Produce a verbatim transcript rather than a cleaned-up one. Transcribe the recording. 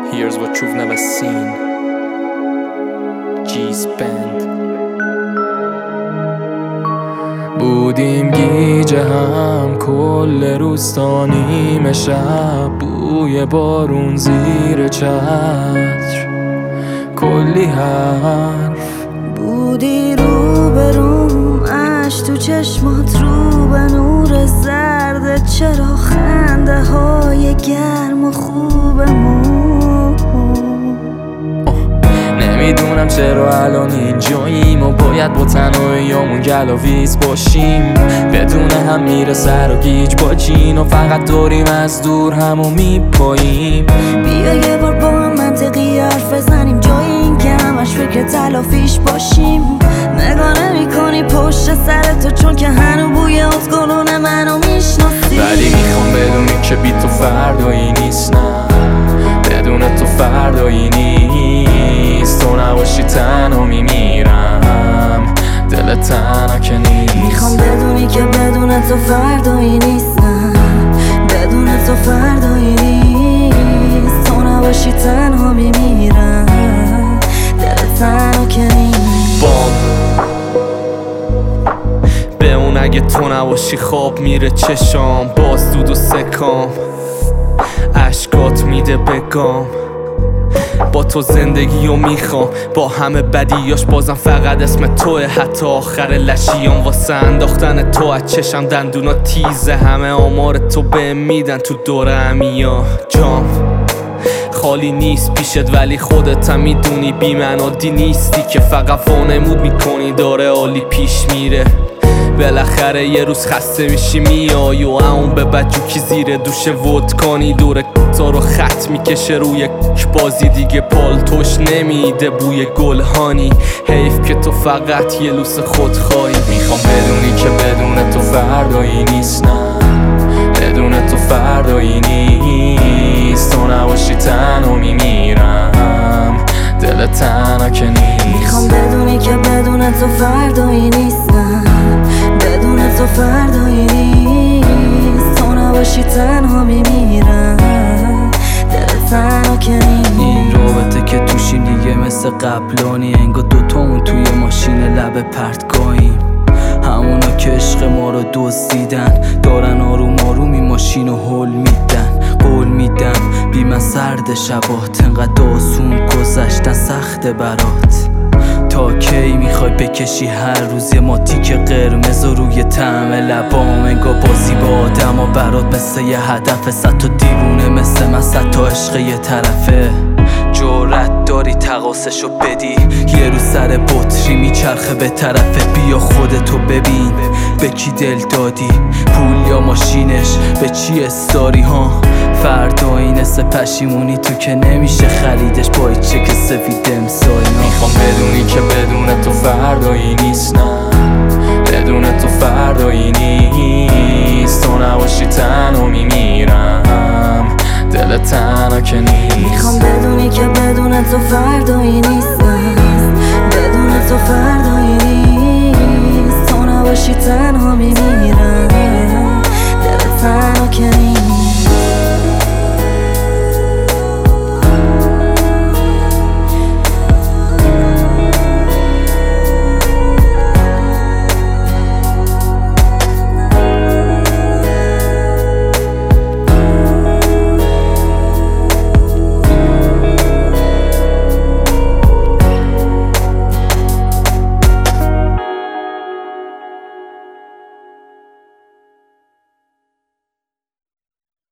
Here's what you've never seen. G's Band. بودیم گیجه هم کل روستا نیمه شب، بوی بارون زیر چتر، کلی حرف بودی رو بروم، اش تو چشمات رو به نور زرد، چرا خنده های گرم و خوبمون. نمیدونم چرا الان اینجاییم و باید با تنهاییامون گلاویز باشیم، بدون هم میره سر و گیج با جین و فقط داریم از دور همو میپاییم. بیا یه بار با هم منطقی حرف بزنیم، جای این که همش فکر تلافیش باشیم. نگاه نمی کنی پشت سر تو چون که هنو بوی اتگلون منو میشناسی، ولی میخوام بدونی که بی تو فردایی نیست، نه بدون تو فردایی نیست. تو نباشی تنها میمیرم، دل تنها که نیست. میخوام بدونی که بدون تو فردایی نیست، نه بدون تو فردایی نیست. تو نباشی تنها میمیرم، دل تنها که نیست. بام به اون اگه تو نباشی خواب میره چشام، باز دود و سکام، عشقات میده بگام. با تو زندگی رو میخوام، با همه بدیاش بازم فقط اسم توه. حتی آخر لشیام واسه انداختن تو از چشم دندونا تیزه. همه آمار تو به میدن تو دور همیا جام خالی نیست پیشت، ولی خودت هم میدونی بی منادی نیستی که فقط وانمود میکنی داره عالی پیش میره. بالاخره یه روز خسته میشی میای و اون به بجوکی زیر دوش ودکانی دور کتا رو خط میکشه روی بازی دیگه پالتوش نمیده بوی گلهانی. حیف که تو فقط یه لوس خود خواهی. میخوام بدونی که بدون تو فردایی نیست، نه بدون تو فردایی نیست. تو نباشی تنها میمیرم، دل تنها که نیست. میخوام بدونی که بدون تو فردایی نیست، نه بدون تو فردایی نیست. تو نباشی تنها میمیرم، دل تنها که نیست. این رابطه که توشیم دیگه مثل قبلانی، انگار دوتامون توی ماشین لب پرتگاهیم. همونا که عشق ما رو دزدیدن، دارن آروم آروم این ماشین رو هل میدن. قول میدم بی من سرد شبات، انقدر آسون گذشتن سخت برات. تا کی میخوای بکشی هر روز یه ماتیک قرمز و روی طعم لبام؟ انگار بازی با آدم و برات مثل یه هدف، صد تا دیوونه مثل من، صد تا عشق یه طرفه. جرأت داری تقاسشو بدی، یه رو سر بطری میچرخه به طرفت. بیا خودتو ببین به کی دل دادی، پول یا ماشینش به چی استاری ها. فردا این سه پشیمونی تو که نمیشه خریدش با این چک سفید امسایی. میخوام بدونی که بدون تو فردایی نیست، نه بدون تو فردایی نیست. تو نباشی تنها میمیرم، دل تنها که نیست. میخوام بدونی که بدون تو فردایی نیست، نه بدون تو فردایی نیست. تو نباشی تنها میمیرم، دل تنها که نیست.